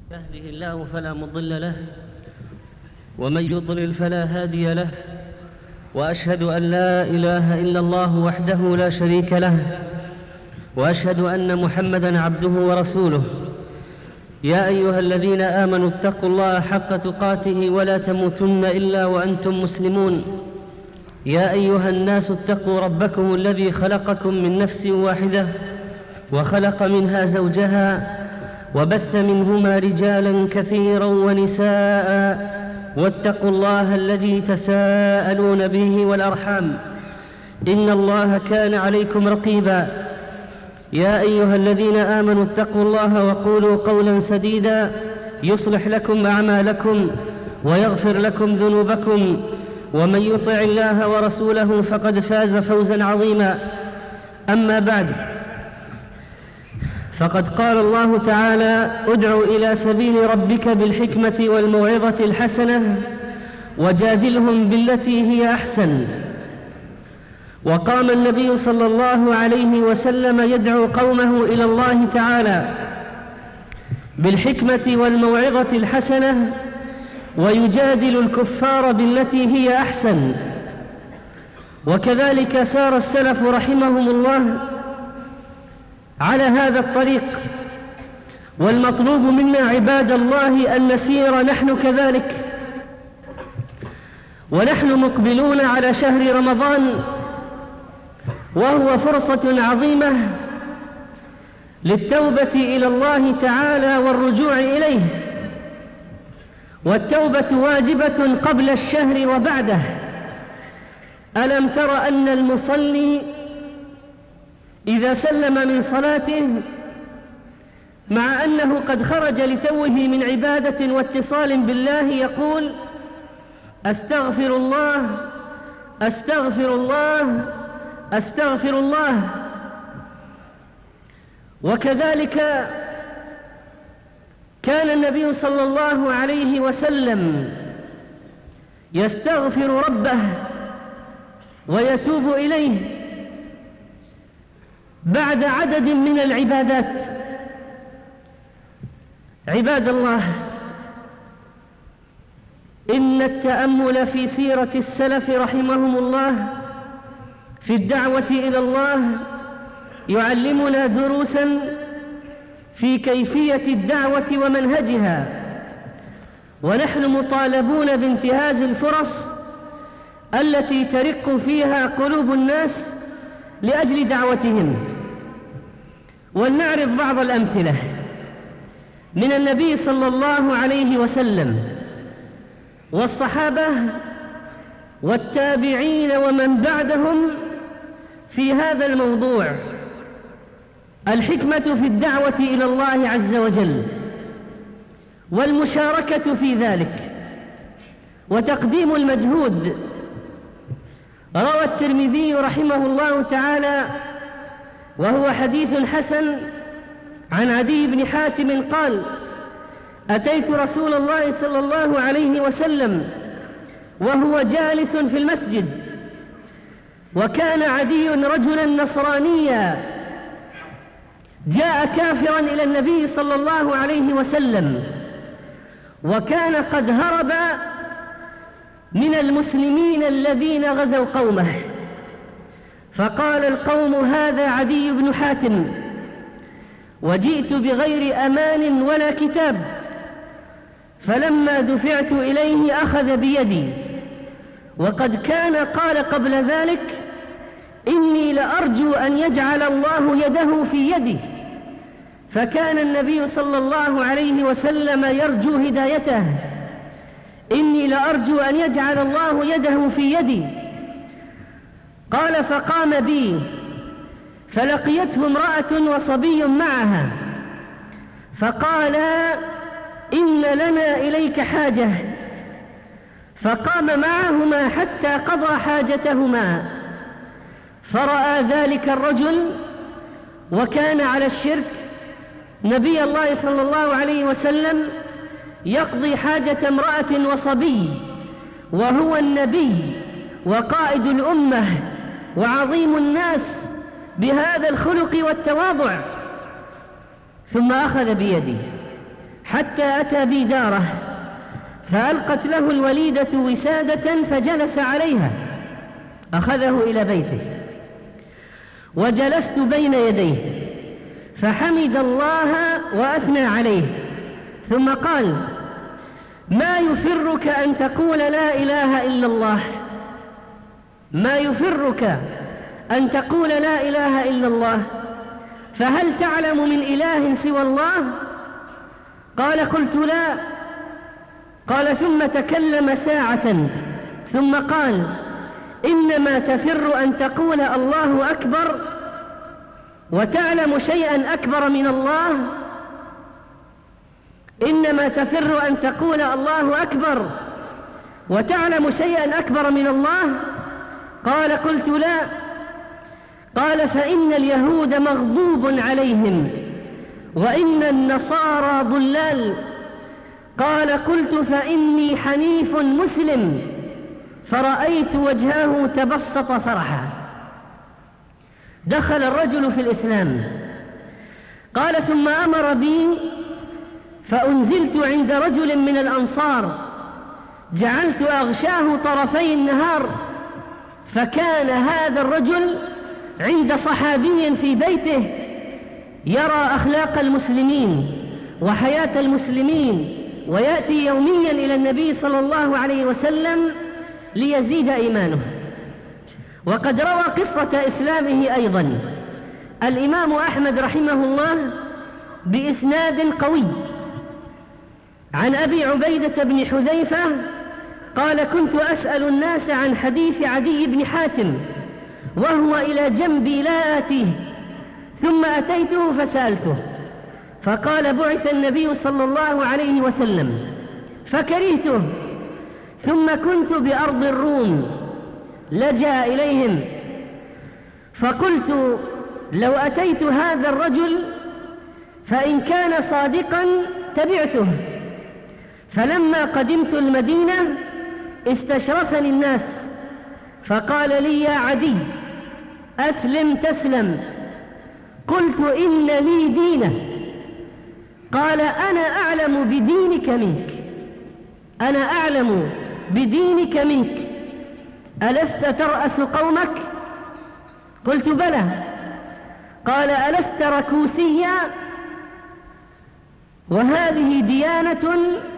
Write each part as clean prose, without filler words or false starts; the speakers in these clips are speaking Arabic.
يهده الله فلا مضل له ومن يضلل فلا هادي له، وأشهد أن لا إله إلا الله وحده لا شريك له، وأشهد أن محمدًا عبده ورسوله. يا أيها الذين آمنوا اتقوا الله حق تقاته ولا تموتن إلا وأنتم مسلمون. يا أيها الناس اتقوا ربكم الذي خلقكم من نفس واحدة وخلق منها زوجها وبث منهما رجالا كثيرا ونساء، واتقوا الله الذي تساءلون به والأرحام، إن الله كان عليكم رقيبا. يا أيها الذين آمنوا اتقوا الله وقولوا قولا سديدا يصلح لكم أعمالكم ويغفر لكم ذنوبكم، ومن يطع الله ورسوله فقد فاز فوزا عظيما. أما بعد، فقد قال الله تعالى: ادع إلى سبيل ربك بالحكمة والموعظة الحسنة وجادلهم بالتي هي أحسن. وقام النبي صلى الله عليه وسلم يدعو قومه إلى الله تعالى بالحكمة والموعظة الحسنة، ويجادل الكفار بالتي هي أحسن. وكذلك سار السلف رحمهم الله على هذا الطريق، والمطلوب منا عباد الله أن نسير نحن كذلك. ونحن مقبلون على شهر رمضان، وهو فرصة عظيمة للتوبة إلى الله تعالى والرجوع إليه، والتوبة واجبة قبل الشهر وبعده. ألم تر أن المصلي إذا سلم من صلاته مع أنه قد خرج لتوه من عبادة واتصال بالله يقول: أستغفر الله أستغفر الله أستغفر الله. وكذلك كان النبي صلى الله عليه وسلم يستغفر ربه ويتوب إليه بعد عدد من العبادات. عباد الله، إن التأمل في سيرة السلف رحمهم الله في الدعوة إلى الله يعلمنا دروسا في كيفية الدعوة ومنهجها، ونحن مطالبون بانتهاز الفرص التي ترق فيها قلوب الناس لأجل دعوتهم. ولنعرض بعض الأمثلة من النبي صلى الله عليه وسلم والصحابة والتابعين ومن بعدهم في هذا الموضوع: الحكمة في الدعوة إلى الله عز وجل، والمشاركة في ذلك، وتقديم المجهود. روى الترمذي رحمه الله تعالى، وهو حديث حسن، عن عدي بن حاتم قال: أتيت رسول الله صلى الله عليه وسلم وهو جالس في المسجد، وكان عدي رجلا نصرانيا جاء كافرا إلى النبي صلى الله عليه وسلم، وكان قد هرب من المسلمين الذين غزوا قومه. فقال القوم: هذا عدي بن حاتم، وجئت بغير أمان ولا كتاب. فلما دفعت إليه أخذ بيدي، وقد كان قال قبل ذلك: إني لأرجو أن يجعل الله يده في يدي. فكان النبي صلى الله عليه وسلم يرجو هدايته: إني لأرجو أن يجعل الله يده في يدي. قال: فقام بي، فلقيته امرأة وصبي معها، فقالا: إن لنا إليك حاجة. فقام معهما حتى قضى حاجتهما. فرأى ذلك الرجل وكان على الشرك نبي الله صلى الله عليه وسلم يقضي حاجة امرأة وصبي، وهو النبي وقائد الأمة وعظيم الناس بهذا الخلق والتواضع. ثم أخذ بيدي حتى أتى بي داره، فألقت له الوليدة وسادة فجلس عليها، أخذه إلى بيته وجلست بين يديه فحمد الله وأثنى عليه، ثم قال: ما يفرك أن تقول لا إله إلا الله؟ ما يفرك أن تقول لا إله إلا الله؟ فهل تعلم من إله سوى الله؟ قال: قلت لا. قال: ثم تكلم ساعة ثم قال: إنما تفر أن تقول الله أكبر، وتعلم شيئا أكبر من الله؟ إنما تفر أن تقول الله أكبر وتعلم شيئا أكبر من الله؟ قال: قلت لا. قال: فإن اليهود مغضوب عليهم وإن النصارى ضلال. قال: قلت: فإني حنيف مسلم. فرأيت وجهه تبسط فرحا. دخل الرجل في الإسلام. قال: ثم أمر بي فأنزلت عند رجل من الأنصار، جعلت أغشاه طرفي النهار، فكان هذا الرجل عند صحابي في بيته يرى أخلاق المسلمين وحياة المسلمين، ويأتي يوميا إلى النبي صلى الله عليه وسلم ليزيد إيمانه. وقد روى قصة إسلامه أيضا الإمام أحمد رحمه الله بإسناد قوي عن أبي عبيدة بن حذيفة قال: كنت أسأل الناس عن حديث عدي بن حاتم وهو إلى جنبي لا آتيه، ثم أتيته فسألته، فقال: بعث النبي صلى الله عليه وسلم فكرهته، ثم كنت بأرض الروم لجأ إليهم، فقلت: لو أتيت هذا الرجل فإن كان صادقا تبعته. فلما قدمت المدينة استشرفني الناس، فقال لي: يا عدي أسلم تسلم. قلت: إن لي دينه. قال: أنا أعلم بدينك منك، أنا أعلم بدينك منك، ألست ترأس قومك؟ قلت: بلى. قال: ألست ركوسيا؟ وهذه ديانة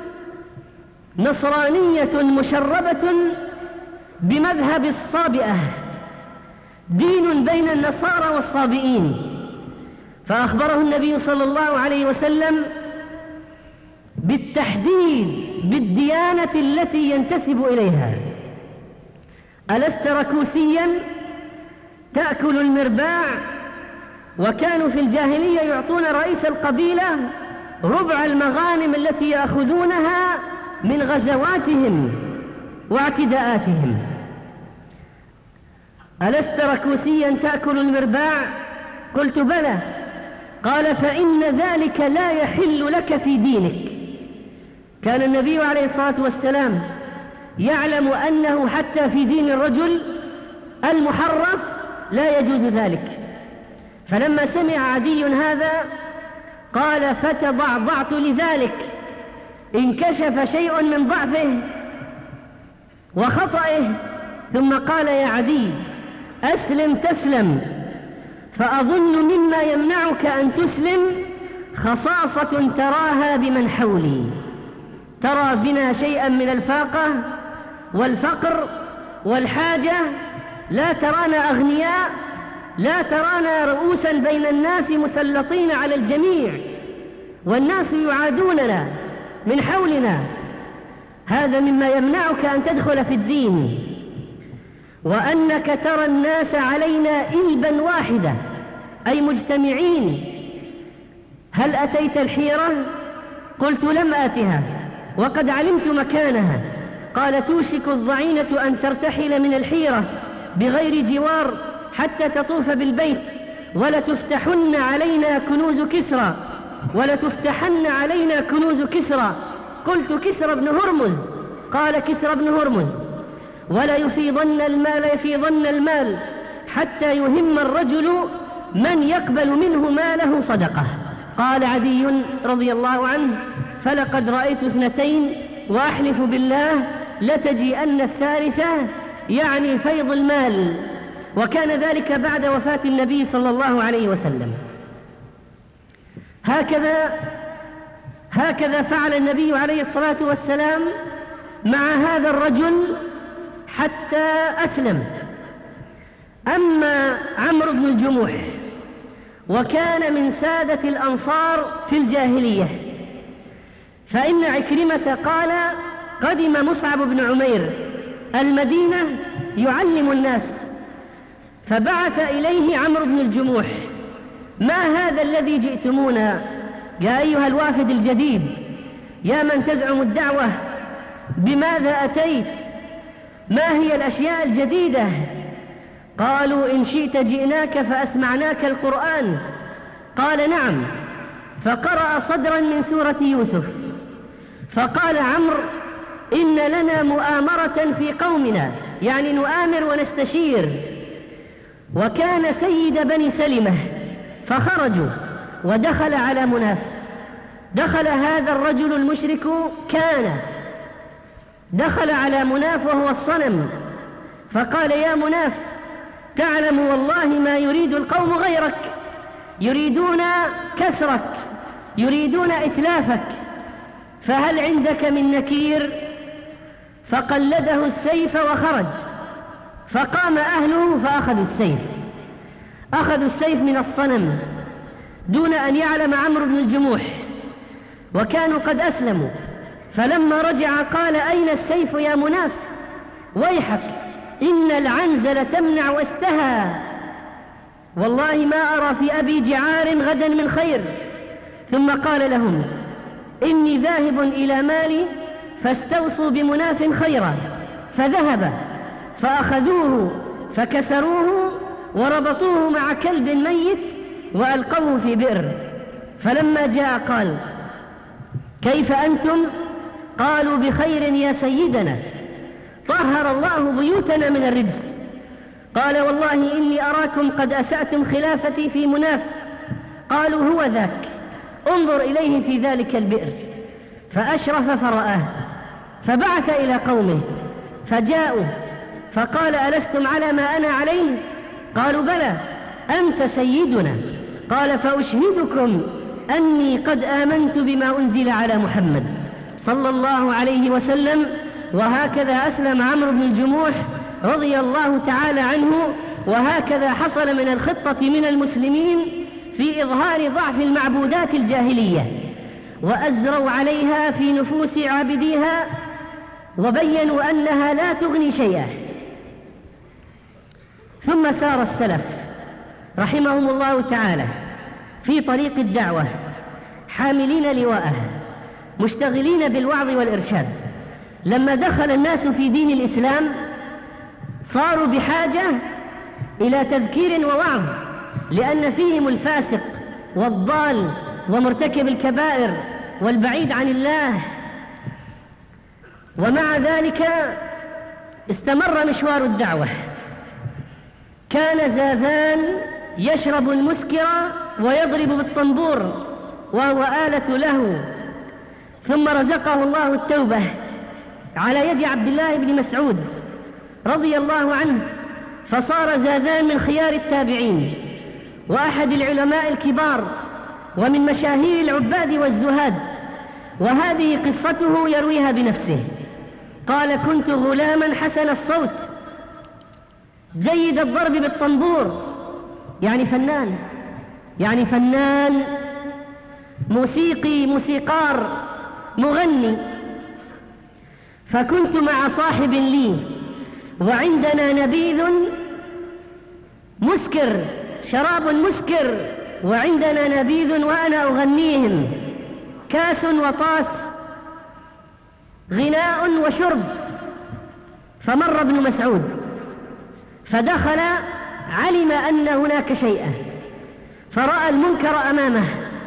نصرانية مشربة بمذهب الصابئة، دين بين النصارى والصابئين. فأخبره النبي صلى الله عليه وسلم بالتحديد بالديانة التي ينتسب إليها. ألست ركوسيا تأكل المرباع؟ وكانوا في الجاهلية يعطون رئيس القبيلة ربع المغانم التي يأخذونها من غزواتهم واعتداءاتهم. ألست ركوسيا تأكل المرباع؟ قلت: بلى. قال: فإن ذلك لا يحل لك في دينك. كان النبي عليه الصلاة والسلام يعلم أنه حتى في دين الرجل المحرف لا يجوز ذلك. فلما سمع عدي هذا قال: فتضعضعت لذلك، انكشف شيء من ضعفه وخطئه، ثم قال: يا عدي أسلم تسلم. فأظن مما يمنعك أن تسلم خصاصة تراها بمن حولي، ترى بنا شيئا من الفاقة والفقر والحاجة، لا ترانا أغنياء، لا ترانا رؤوسا بين الناس مسلطين على الجميع، والناس يعادوننا من حولنا. هذا مما يمنعك أن تدخل في الدين، وأنك ترى الناس علينا إلبا واحدة، أي مجتمعين. هل أتيت الحيرة؟ قلت: لم آتها وقد علمت مكانها. قال: توشك الضعينة أن ترتحل من الحيرة بغير جوار حتى تطوف بالبيت، ولتفتحن علينا كنوز كسرى، ولتفتحن علينا كنوز كسرى. قلت: كسرى بن هرمز؟ قال: كسرى بن هرمز. ولا يفيضن المال حتى يهم الرجل من يقبل منه ماله صدقة. قال عدي رضي الله عنه: فلقد رأيت 2 وأحلف بالله لتجيئن الثالثة، يعني فيض المال. وكان ذلك بعد وفاة النبي صلى الله عليه وسلم. هكذا فعل النبي عليه الصلاة والسلام مع هذا الرجل حتى أسلم. أما عمرو بن الجموح وكان من سادة الأنصار في الجاهلية، فإن عكرمة قال: قدم مصعب بن عمير المدينة يعلم الناس، فبعث إليه عمرو بن الجموح: ما هذا الذي جئتمونا يا أيها الوافد الجديد، يا من تزعم الدعوة، بماذا أتيت؟ ما هي الأشياء الجديدة؟ قالوا: إن شئت جئناك فأسمعناك القرآن. قال: نعم. فقرأ صدرا من سورة يوسف. فقال عمرو: إن لنا مؤامرة في قومنا، يعني نؤامر ونستشير. وكان سيد بني سلمة، فخرجوا ودخل على مناف. دخل هذا الرجل المشرك، دخل على مناف وهو الصنم، فقال: يا مناف، تعلم والله ما يريد القوم غيرك، يريدون كسرك، يريدون إتلافك، فهل عندك من نكير؟ فقلده السيف وخرج. فقام أهله فأخذوا السيف من الصنم دون أن يعلم عمرو بن الجموح، وكانوا قد أسلموا. فلما رجع قال: أين السيف يا مناف؟ ويحك، إن العنز لتمنع واستهى، والله ما أرى في أبي جعار غدا من خير. ثم قال لهم: إني ذاهب إلى مالي فاستوصوا بمناف خيرا. فذهب فأخذوه فكسروه وربطوه مع كلب ميت وألقوه في بئر. فلما جاء قال: كيف أنتم؟ قالوا: بخير يا سيدنا، طهر الله بيوتنا من الرجس. قال: والله إني أراكم قد أسأتم خلافتي في مناف. قالوا: هو ذاك، انظر إليه في ذلك البئر. فأشرف فرآه، فبعث إلى قومه فجاءوا، فقال: ألستم على ما أنا عليه؟ قالوا: بلى، أنت سيدنا. قال: فأشهدكم أني قد آمنت بما أنزل على محمد صلى الله عليه وسلم. وهكذا أسلم عمرو بن الجموح رضي الله تعالى عنه. وهكذا حصل من الخطة من المسلمين في إظهار ضعف المعبودات الجاهلية، وأزروا عليها في نفوس عابديها، وبينوا أنها لا تغني شيئا. ثم سار السلف رحمهم الله تعالى في طريق الدعوة حاملين لواءها، مشتغلين بالوعظ والإرشاد. لما دخل الناس في دين الإسلام صاروا بحاجة إلى تذكير ووعظ، لأن فيهم الفاسق والضال ومرتكب الكبائر والبعيد عن الله. ومع ذلك استمر مشوار الدعوة. كان زاذان يشرب المسكر ويضرب بالطنبور وهو آلة له، ثم رزقه الله التوبة على يد عبد الله بن مسعود رضي الله عنه، فصار زاذان من خيار التابعين وأحد العلماء الكبار ومن مشاهير العباد والزهاد. وهذه قصته يرويها بنفسه. قال: كنت غلاما حسن الصوت جيد الضرب بالطنبور، يعني فنان موسيقي، موسيقار، مغني. فكنت مع صاحب لي وعندنا نبيذ مسكر، شراب مسكر، وعندنا نبيذ وأنا أغنيهم، كاس وطاس، غناء وشرب. فمر ابن مسعود فدخل، علم أن هناك شيئا، فرأى المنكر أمامه،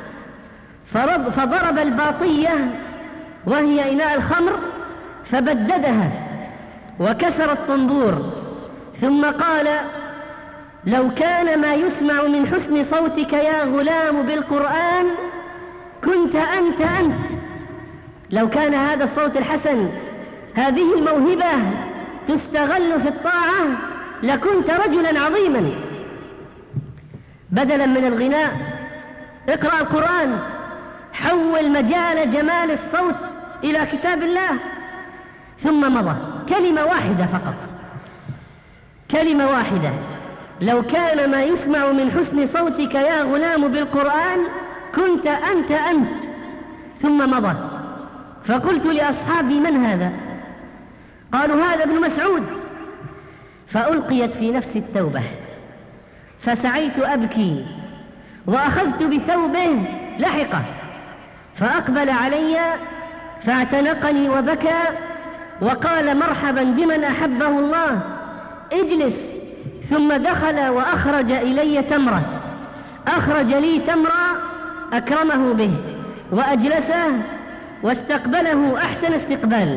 فضرب الباطية وهي إناء الخمر فبددها وكسر الطنبور، ثم قال: لو كان ما يسمع من حسن صوتك يا غلام بالقرآن كنت أنت، لو كان هذا الصوت الحسن، هذه الموهبة تستغل في الطاعة لكنت رجلا عظيما. بدلا من الغناء اقرأ القرآن، حول مجال جمال الصوت إلى كتاب الله. ثم مضى كلمة واحدة فقط، كلمة واحدة: لو كان ما يسمع من حسن صوتك يا غلام بالقرآن كنت أنت. ثم مضى. فقلت لأصحابي: من هذا؟ قالوا: هذا ابن مسعود. فألقيت في نفسي التوبة، فسعيت أبكي وأخذت بثوبه لحقه، فأقبل علي فاعتنقني وبكى وقال: مرحبا بمن أحبه الله، اجلس. ثم دخل وأخرج إلي تمرة، أخرج لي تمرة أكرمه به وأجلسه واستقبله أحسن استقبال.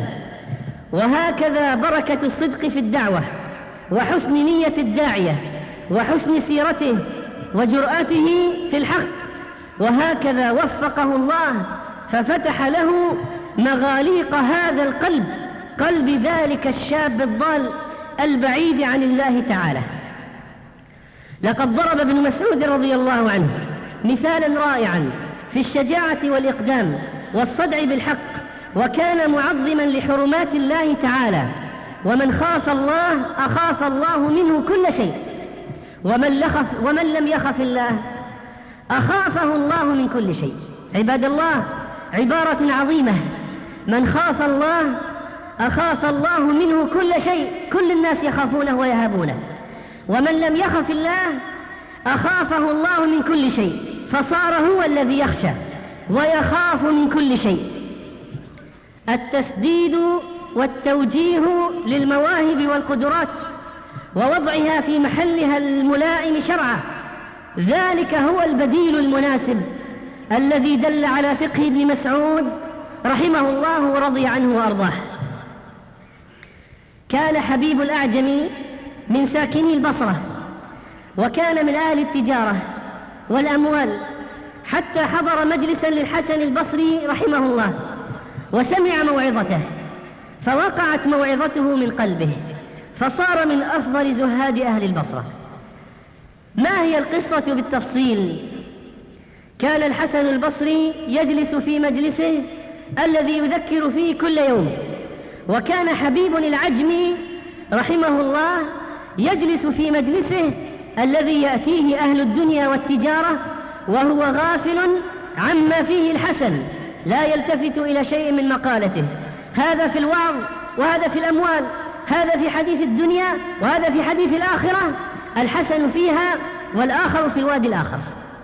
وهكذا بركة الصدق في الدعوة وحسن نية الداعية وحسن سيرته وجرأته في الحق. وهكذا وفقه الله ففتح له مغاليق هذا القلب، قلب ذلك الشاب الضال البعيد عن الله تعالى. لقد ضرب ابن مسعود رضي الله عنه مثالا رائعا في الشجاعة والإقدام والصدع بالحق، وكان معظما لحرمات الله تعالى. ومن خاف الله أخاف الله منه كل شيء، ومن لم يخف الله أخافه الله من كل شيء. عباد الله، عبارة عظيمة: من خاف الله أخاف الله منه كل شيء. كل الناس يخافونه ويهابونه. ومن لم يخف الله أخافه الله من كل شيء، فصار هو الذي يخشى ويخاف من كل شيء. التسديد والتوجيه للمواهب والقدرات ووضعها في محلها الملائم شرعا، ذلك هو البديل المناسب الذي دل على فقه ابن مسعود رحمه الله ورضي عنه وأرضاه. كان حبيب الأعجمي من ساكني البصرة، وكان من أهل التجارة والأموال، حتى حضر مجلسا للحسن البصري رحمه الله وسمع موعظته، فوقعت موعظته من قلبه، فصار من أفضل زهاد أهل البصرة. ما هي القصة بالتفصيل؟ كان الحسن البصري يجلس في مجلسه الذي يذكر فيه كل يوم، وكان حبيب العجمي رحمه الله يجلس في مجلسه الذي يأتيه أهل الدنيا والتجارة وهو غافل عما فيه الحسن، لا يلتفت إلى شيء من مقالته. هذا في الوعظ، وهذا في الأموال، هذا في حديث الدنيا، وهذا في حديث الآخرة، الحسن فيها والآخر في الوادي الآخر.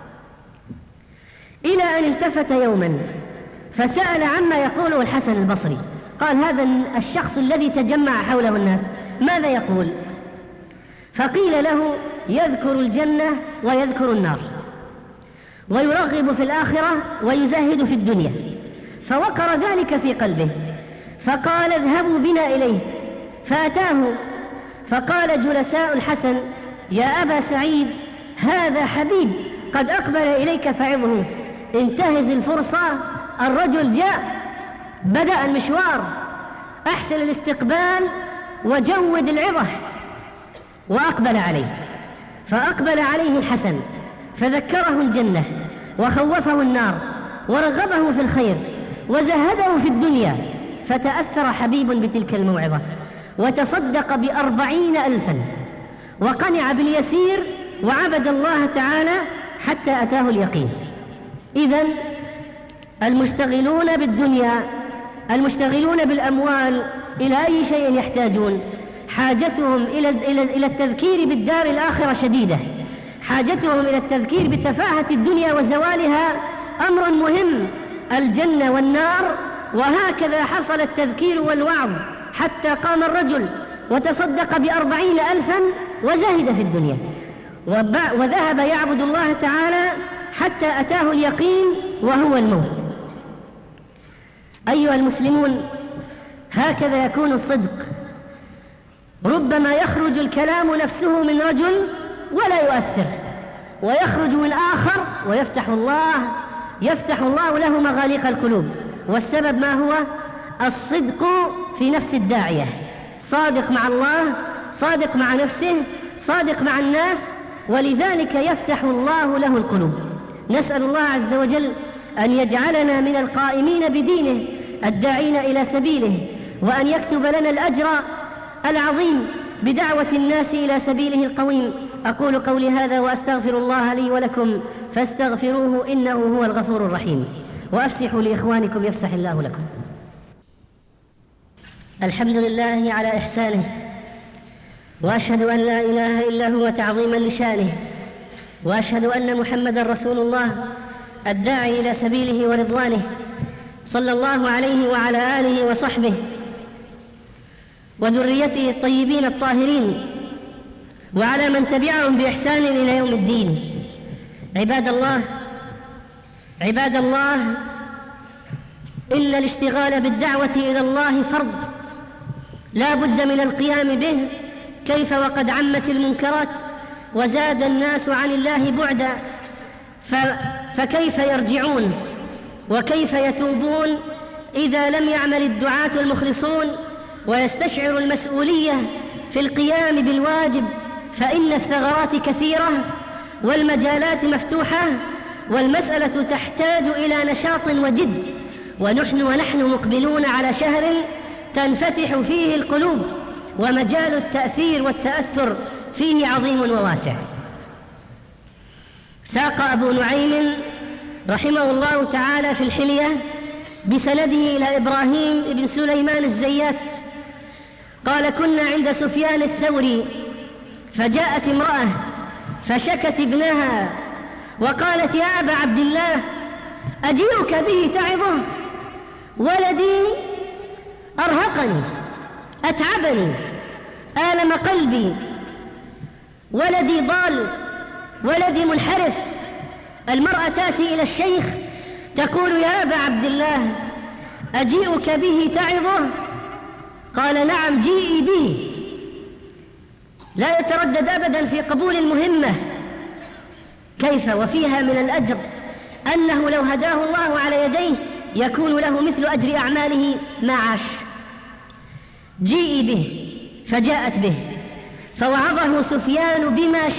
إلى أن التفت يوما فسأل عما يقوله الحسن البصري. قال: هذا الشخص الذي تجمع حوله الناس ماذا يقول؟ فقيل له: يذكر الجنة ويذكر النار، ويرغب في الآخرة ويزهد في الدنيا. فوقر ذلك في قلبه، فقال: اذهبوا بنا إليه. فأتاه، فقال جلساء الحسن: يا أبا سعيد، هذا حبيب قد أقبل إليك فعظه، انتهز الفرصة، الرجل جاء، بدأ المشوار، أحسن الاستقبال وجود العظة. وأقبل عليه، فأقبل عليه الحسن فذكره الجنة وخوفه النار ورغبه في الخير وزهده في الدنيا. فتأثر حبيب بتلك الموعظة وتصدق ب40,000 وقنع باليسير وعبد الله تعالى حتى أتاه اليقين. إذن المشتغلون بالدنيا، المشتغلون بالأموال، إلى أي شيء يحتاجون؟ حاجتهم إلى التذكير بالدار الآخرة شديدة، حاجتهم إلى التذكير بتفاهة الدنيا وزوالها أمر مهم، الجنة والنار. وهكذا حصل التذكير والوعظ حتى قام الرجل وتصدق ب40,000 وزهد في الدنيا، وذهب يعبد الله تعالى حتى أتاه اليقين وهو الموت. أيها المسلمون، هكذا يكون الصدق. ربما يخرج الكلام نفسه من رجل ولا يؤثر، ويخرج من آخر ويفتح الله له مغاليق القلوب والسبب ما هو؟ الصدق في نفس الداعية، صادق مع الله، صادق مع نفسه، صادق مع الناس، ولذلك يفتح الله له القلوب. نسأل الله عز وجل أن يجعلنا من القائمين بدينه الداعين إلى سبيله، وأن يكتب لنا الأجر العظيم بدعوة الناس إلى سبيله القويم. أقول قولي هذا وأستغفر الله لي ولكم فاستغفروه إنه هو الغفور الرحيم، وأفسحوا لإخوانكم يفسح الله لكم. الحمد لله على إحسانه، وأشهد أن لا إله إلا هو تعظيما لشانه، وأشهد أن محمدا رسول الله الداعي إلى سبيله ورضوانه، صلى الله عليه وعلى آله وصحبه وذريته الطيبين الطاهرين، وعلى من تبعهم بإحسان إلى يوم الدين. عباد الله، إن الاشتغال بالدعوة إلى الله فرض لا بد من القيام به، كيف وقد عمت المنكرات وزاد الناس عن الله بعدا، فكيف يرجعون وكيف يتوبون إذا لم يعمل الدعاة المخلصون ويستشعروا المسؤولية في القيام بالواجب؟ فإن الثغرات كثيرة والمجالات مفتوحة، والمسألة تحتاج إلى نشاط وجد، ونحن مقبلون على شهر تنفتح فيه القلوب، ومجال التأثير والتأثر فيه عظيم وواسع. ساق أبو نعيم رحمه الله تعالى في الحلية بسنده إلى إبراهيم بن سليمان الزيات قال: كنا عند سفيان الثوري، فجاءت امرأة فشكت ابنها وقالت: يا أبا عبد الله، أجيئك به تعظه؟ ولدي أرهقني، أتعبني، آلم قلبي، ولدي ضال، ولدي منحرف. المرأة تأتي إلى الشيخ تقول: يا أبا عبد الله، أجيئك به تعظه؟ قال: نعم، جيئي به. لا يتردد أبدا في قبول المهمة. كيف وفيها من الأجر أنه لو هداه الله على يديه يكون له مثل أجر أعماله ما عاش. جيئي به. فجاءت به، فوعظه سفيان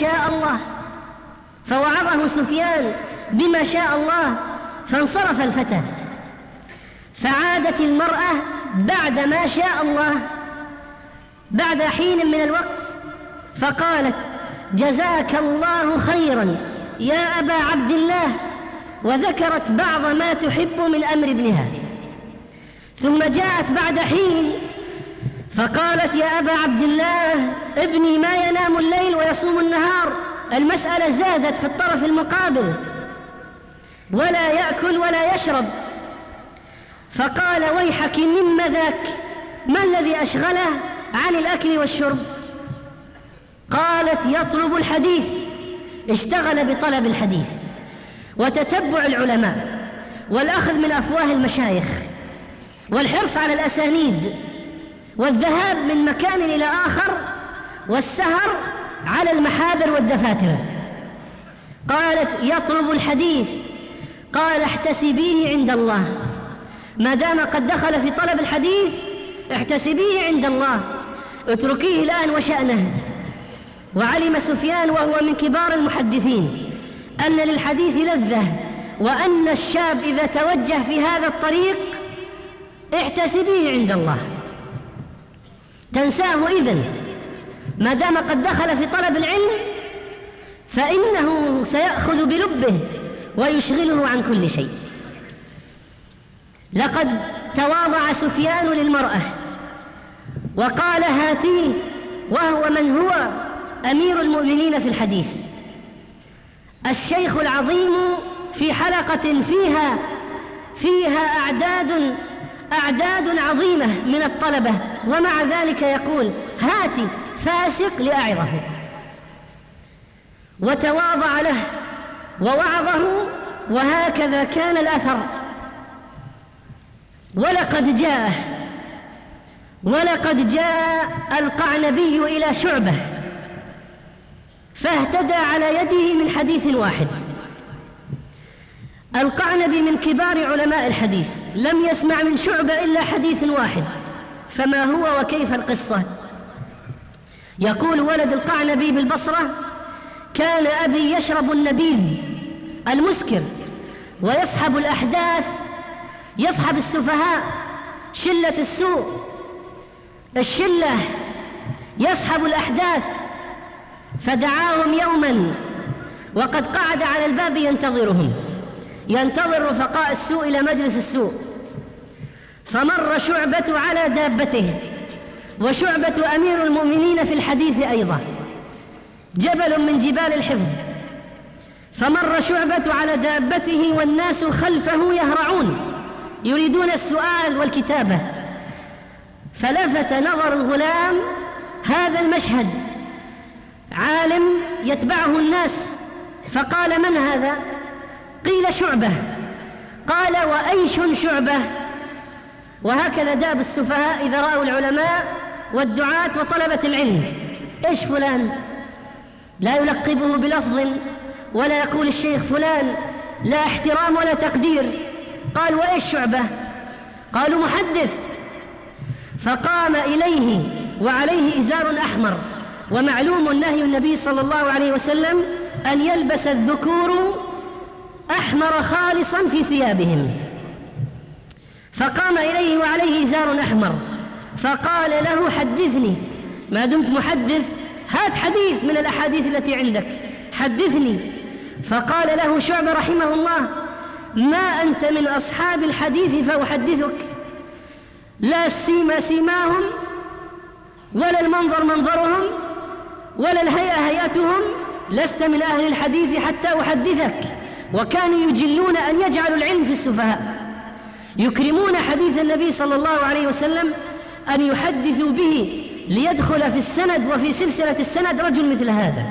بما شاء الله، فانصرف الفتى. فعادت المرأة بعد ما شاء الله بعد حين من الوقت فقالت: جزاك الله خيرا يا أبا عبد الله، وذكرت بعض ما تحب من أمر ابنها. ثم جاءت بعد حين فقالت: يا أبا عبد الله، ابني ما ينام الليل ويصوم النهار. المسألة زادت في الطرف المقابل، ولا يأكل ولا يشرب. فقال: ويحك، مما ذاك؟ ما الذي أشغله عن الأكل والشرب؟ قالت: يطلب الحديث. اشتغل بطلب الحديث وتتبع العلماء والأخذ من أفواه المشايخ والحرص على الأسانيد والذهاب من مكان إلى آخر والسهر على المحاضر والدفاتر. قالت: يطلب الحديث. قال: احتسبيه عند الله، ما دام قد دخل في طلب الحديث احتسبيه عند الله، اتركيه الآن وشأنه. وعلم سفيان وهو من كبار المحدثين أن للحديث لذة، وأن الشاب إذا توجه في هذا الطريق احتسبيه عند الله، تنساه إذن، ما دام قد دخل في طلب العلم فإنه سيأخذ بلبه ويشغله عن كل شيء. لقد تواضع سفيان للمرأة وقال: هاتيه، وهو من هو أمير المؤمنين في الحديث، الشيخ العظيم، في حلقة فيها أعداد عظيمة من الطلبة، ومع ذلك يقول: هاتي فاسق لأعظه. وتواضع له ووعظه، وهكذا كان الأثر. ولقد جاء القعنبي إلى شعبة فاهتدى على يده من حديث واحد. القعنبي من كبار علماء الحديث، لم يسمع من شعبة إلا حديث واحد، فما هو وكيف القصة؟ يقول ولد القعنبي بالبصرة: كان أبي يشرب النبيذ المسكر ويصحب الأحداث، يصحب السفهاء، شلة السوء، الشلة، يصحب الأحداث. فدعاهم يوما وقد قعد على الباب ينتظرهم، ينتظر رفقاء السوء إلى مجلس السوء. فمر شعبة على دابته، وشعبة أمير المؤمنين في الحديث أيضا، جبل من جبال الحفظ. فمر شعبة على دابته والناس خلفه يهرعون يريدون السؤال والكتابة. فلفت نظر الغلام هذا المشهد، عالم يتبعه الناس، فقال: من هذا؟ قيل: شعبة. قال: وأيش شعبة؟ وهكذا داب السفهاء إذا رأوا العلماء والدعاة وطلبة العلم. إيش فلان؟ لا يلقبه بلفظ ولا يقول الشيخ فلان، لا احترام ولا تقدير. قال: وإيش شعبة؟ قالوا: محدث. فقام إليه وعليه إزار أحمر، ومعلوم نهي النبي صلى الله عليه وسلم أن يلبس الذكور أحمر خالصا في ثيابهم. فقام إليه وعليه إزار أحمر، فقال له: حدثني، ما دمت محدث هات حديث من الأحاديث التي عندك، حدثني. فقال له شعبة رحمه الله: ما أنت من أصحاب الحديث فأحدثك، لا السيما سيماهم ولا المنظر منظرهم ولا الهيئة هيئتهم، لست من أهل الحديث حتى أحدثك. وكانوا يجلون أن يجعلوا العلم في السفهاء، يكرمون حديث النبي صلى الله عليه وسلم أن يحدثوا به ليدخل في السند وفي سلسلة السند رجل مثل هذا.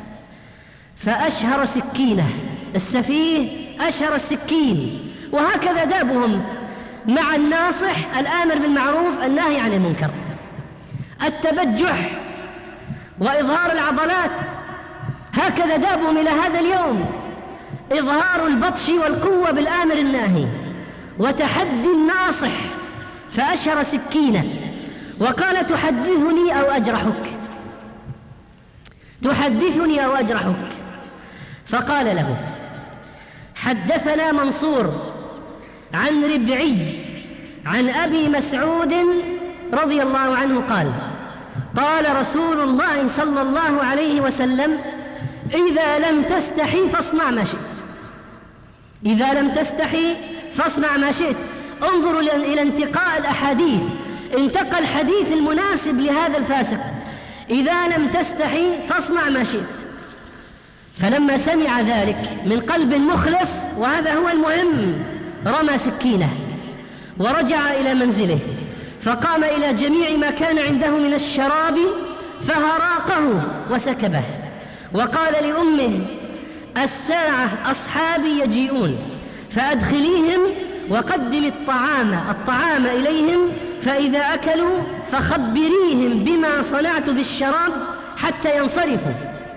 فأشهر سكينة، السفيه أشهر السكين. وهكذا دابهم مع الناصح الآمر بالمعروف الناهي عن المنكر، التبجح وإظهار العضلات، هكذا دابهم إلى هذا اليوم، إظهار البطش والقوة بالآمر الناهي وتحدي الناصح. فأشهر سكينة وقال: تحدثني أو أجرحك، تحدثني أو أجرحك. فقال له: حدثنا منصور عن ربعي عن أبي مسعود رضي الله عنه قال: قال رسول الله صلى الله عليه وسلم: إذا لم تستحي فاصنع ما شئت. إذا لم تستحي فاصنع ما شئت. انظروا إلى انتقاء الأحاديث، انتقى الحديث المناسب لهذا الفاسق: إذا لم تستحي فاصنع ما شئت. فلما سمع ذلك من قلب مخلص، وهذا هو المهم، رمى سكينه ورجع إلى منزله، فقام إلى جميع ما كان عنده من الشراب فهراقه وسكبه، وقال لأمه: الساعة أصحابي يجيئون فأدخليهم وقدم الطعام إليهم، فإذا أكلوا فخبريهم بما صنعت بالشراب حتى ينصرفوا،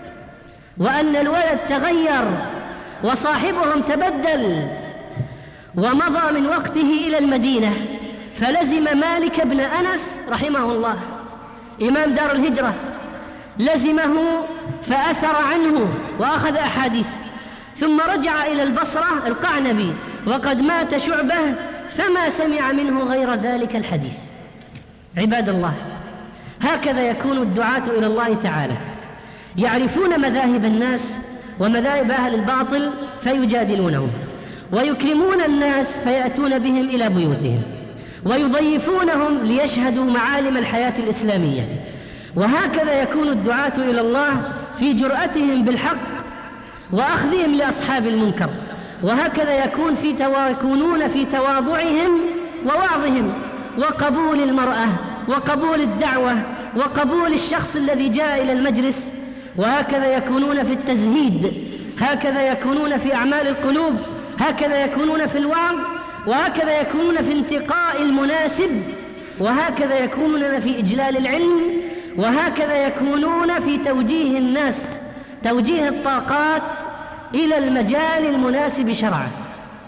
وأن الولد تغير وصاحبهم تبدل. ومضى من وقته إلى المدينة، فلزم مالك بن أنس رحمه الله إمام دار الهجرة، لزمه فأثر عنه وأخذ أحاديث. ثم رجع إلى البصرة القعنبي وقد مات شعبة، فما سمع منه غير ذلك الحديث. عباد الله، هكذا يكون الدعاة إلى الله تعالى، يعرفون مذاهب الناس ومذاهب أهل الباطل فيجادلونهم، ويكرمون الناس فيأتون بهم إلى بيوتهم، ويضيفونهم ليشهدوا معالم الحياة الإسلامية. وهكذا يكون الدعاة إلى الله في جرأتهم بالحق وأخذهم لأصحاب المنكر، وهكذا يكونون في تواضعهم ووعظهم وقبول المرأة وقبول الدعوة وقبول الشخص الذي جاء إلى المجلس. وهكذا يكونون في التزهيد، هكذا يكونون في أعمال القلوب، هكذا يكونون في الوعظ، وهكذا يكونون في انتقاء المناسب، وهكذا يكونون في إجلال العلم، وهكذا يكونون في توجيه الناس، توجيه الطاقات إلى المجال المناسب شرعا.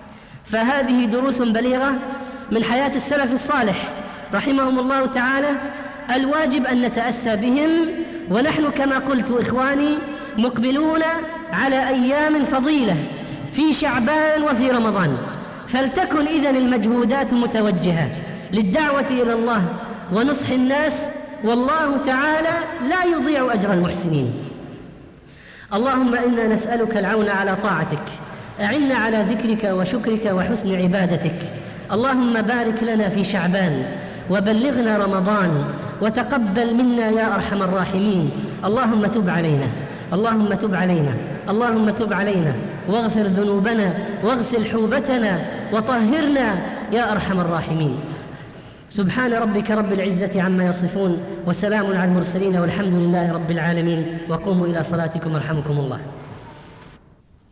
فهذه دروس بليغة من حياة السلف الصالح رحمهم الله تعالى، الواجب أن نتأسى بهم. ونحن كما قلت إخواني مقبلون على أيام فضيلة في شعبان وفي رمضان، فلتكن إذن المجهودات متوجهة للدعوة إلى الله ونصح الناس، والله تعالى لا يضيع أجر المحسنين. اللهم إنا نسألك العون على طاعتك، أعنا على ذكرك وشكرك وحسن عبادتك. اللهم بارك لنا في شعبان وبلغنا رمضان، وتقبل منا يا أرحم الراحمين. اللهم تب علينا، اللهم تب علينا، اللهم تب علينا، واغفر ذنوبنا واغسل حوبتنا وطهرنا يا أرحم الراحمين. سبحان ربك رب العزة عما يصفون، وسلام على المرسلين، والحمد لله رب العالمين. وقوموا إلى صلاتكم رحمكم الله.